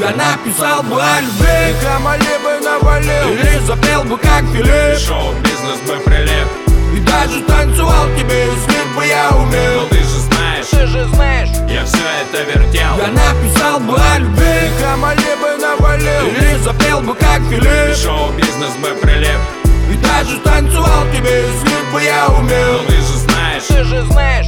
Я написал бы о любви, Хамали бы навалил, или запел бы как Филипп, шоу-бизнес бы прилип. и даже танцевал тебе, если бы я умел. Но ты же знаешь, я все это вертел. Я написал бы о любви, Хамали бы навалил, или запел бы как Филипп, Шоу-бизнес бы прилип. и даже танцевал тебе, если бы я умел. Но ты же знаешь,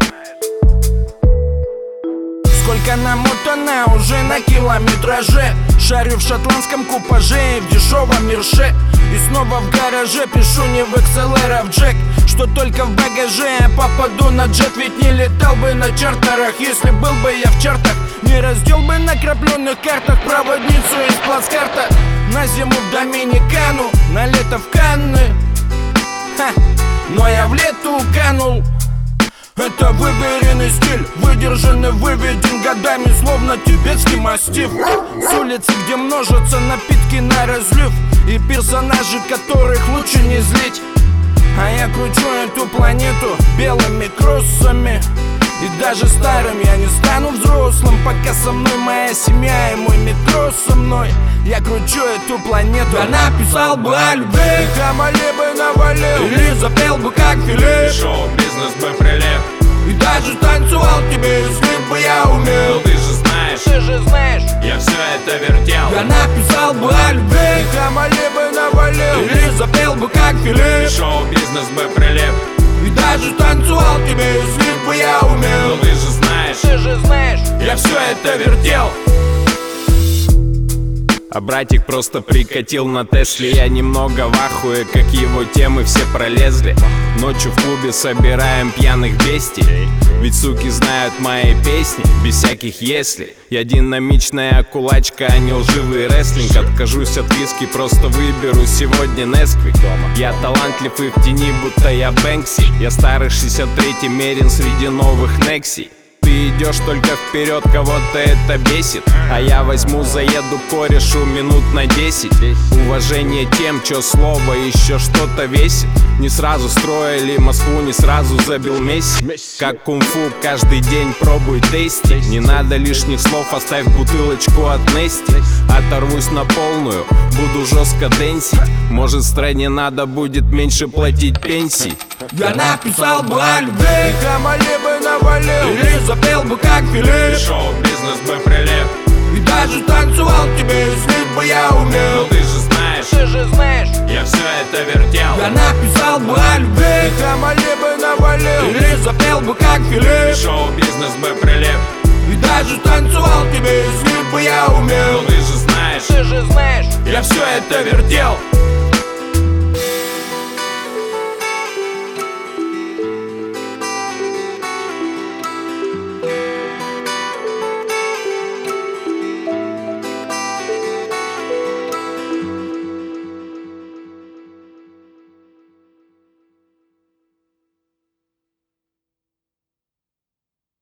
Сколько намотано уже на километраже. Шарю в шотландском купаже и в дешевом мерше. И снова в гараже пишу не в XLR, а в джек, что только в багаже я попаду на джет. Ведь не летал бы на чартерах, если был бы я в чартах. Не раздел бы на крапленных картах проводницу из плацкарта. На зиму в Доминикану, на лето в Канны. Но я в лету канул. Это выверенный стиль, выдержанный, выведен годами, словно тибетский мастиф. С улицы, где множатся напитки на разлив, и персонажи, которых лучше не злить. А я кручу эту планету белыми кроссами. И даже старым я не стану взрослым, пока со мной моя семья и мой метро со мной. Я кручу эту планету. Я написал бы о любви, Хамали бы навалил, или запел бы как Филипп, шоу-бизнес бы прилип. и даже танцевал тебе, если бы я Но умел. ты же знаешь, я все это вертел. Я написал бы о любви, Хамали бы навалил, или запел бы как Филипп, Шоу-бизнес бы прилип. и даже танцевал тебе, если бы я Но умел. ты же знаешь, я все это вертел. А братик просто прикатил на Тесле. Я немного в ахуе, как его темы все пролезли. Ночью в клубе собираем пьяных бестий, ведь суки знают мои песни, без всяких если. Я динамичная кулачка, а не лживый рестлинг. Откажусь от виски, просто выберу сегодня Несквик. Я талантлив и в тени, будто я Бэнкси. Я старый 63-й мерин среди новых Некси. Ты идешь только вперед, кого-то это бесит. А я возьму, заеду корешу минут на 10. Уважение тем, чё слово еще что-то весит. Не сразу строили Москву, не сразу забил Месси. Как кунг-фу, каждый день пробуй тести. Не надо лишних слов, оставь бутылочку от Нести. Оторвусь на полную, буду жестко дэнсить. Может, стране надо будет меньше платить пенсий. Я написал бы о любви, Хамали бы навалил, или запел бы как Филипп, Шоу-бизнес бы прилип. и даже танцевал тебе, если бы я Но умел. ты же знаешь, я все это вертел. Я написал бы о любви, Хамали бы навалил, или запел бы как Филипп, Шоу-бизнес бы прилип. и даже танцевал тебе, если бы я Но умел. ты же знаешь, я все это вертел.